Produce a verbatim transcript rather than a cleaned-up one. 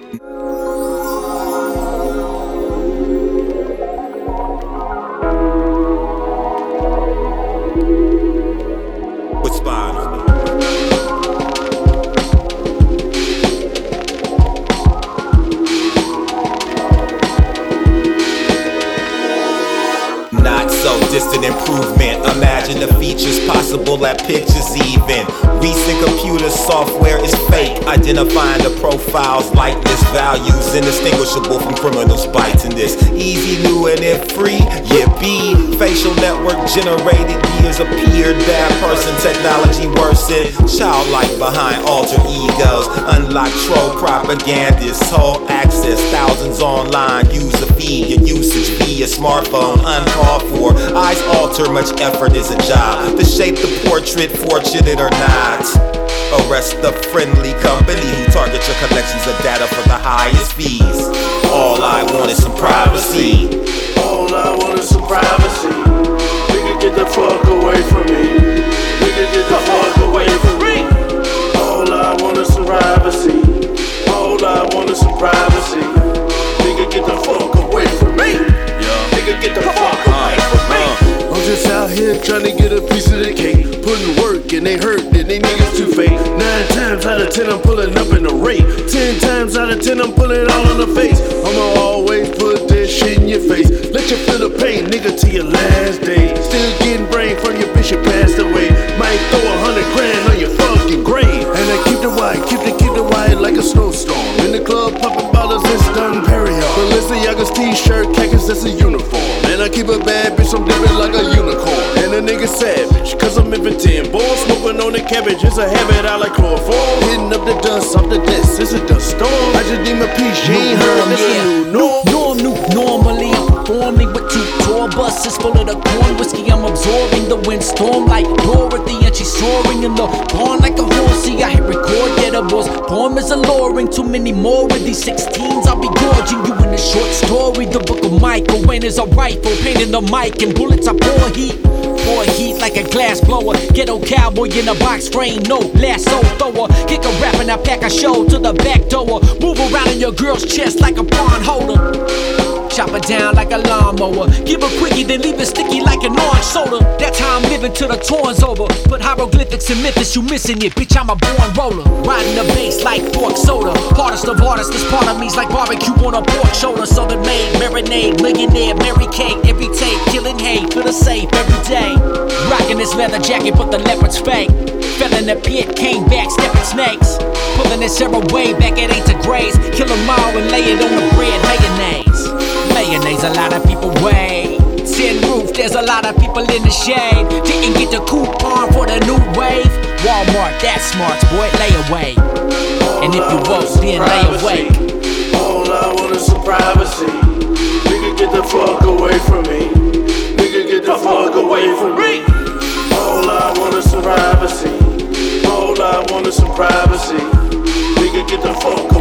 With Spine. Not so distant improvement. Imagine the features possible at pictures even. Recent computer software is fake, identifying the profiles, likeness, values, indistinguishable from criminals biting this. Easy, new, and if free, yippee. Facial network generated years appeared. Bad person technology worsened. Childlike behind alter egos. Unlock troll propagandists. Whole access, thousands online. User feed, your usage via smartphone. Uncalled for. Eyes alter, much effort is a job. To shape the portrait, fortunate or not. Arrest the friendly company who target your collections of data for the highest fees. All I want is some privacy. All I want is some privacy. Nigga, get the fuck away from me. Nigga, get the fuck away from me. All I want is some privacy. All I want is some privacy. Nigga, get the fuck away from me. Nigga, get the fuck away from me. I'm just out here trying to get a piece of the cake. Putting work and they hurt and they niggas too fake. Nine times out of ten I'm pulling up in the rate. Ten times out of ten I'm pulling it all on the face. I'ma always put this shit in your face. Let you feel the pain, nigga, till your last day. Still getting brain from your bitch that passed away. Might throw a hundred grand on your fucking grave. And I keep the wire, keep the keep the wire like a snowstorm. In the club popping bottles, it's done very hard. Balenciaga's t-shirt, khakis, that's a uniform. And I keep a bad bitch, I'm dipping like a unicorn. And a nigga savage, cause I'm inventing. Boy, smoking on the cabbage, it's a habit I like chloroform. Hitting up the dust off the desk, it's a dust storm. I just need my peace, you ain't heard, this a new norm. Norm, new, normally I'm performing with two tour buses full of the corn whiskey. I'm absorbing the windstorm like Dorothy, and she's soaring in the barn like a horsey. I hit record, yeah, the boss poem is alluring. Too many more of these sixteens, I'll be gorging you in a short story. The book of Michael Wayne is a rifle, painting the mic and bullets I pour heat. Pour heat like a glass blower. Ghetto cowboy in a box frame, no lasso thrower. Kick a rap and I pack a show to the back door. Move around in your girl's chest like a pawn holder. Chop it down like a lawnmower. Give a quickie, then leave it sticky like an orange soda. That's how I'm living till the tour's over. Put hieroglyphics in Memphis, you missing it. Bitch, I'm a born roller. Riding the bass like fork soda. Hardest of artists, this part of me's like barbecue on a pork shoulder. Southern made, marinade, millionaire, Mary Kate. Every tape, killing hate for the safe every day. Rocking this leather jacket, but the leopard's fake. Fell in the pit, came back, stepping snakes. Pulling this arrow way back, it ain't to graze. Kill 'em all and lay it on the bread, mayonnaise. Mayonnaise, a lot of people wait. Tin roof, there's a lot of people in the shade. Didn't get the coupon for the new wave. Walmart, that's smart, boy, lay away. And if you woke, then lay awake. All I want is some privacy. Nigga, get the fuck away from me. Nigga, get the fuck away from me. All I want is some privacy. All I want is some privacy. Nigga, get the fuck away.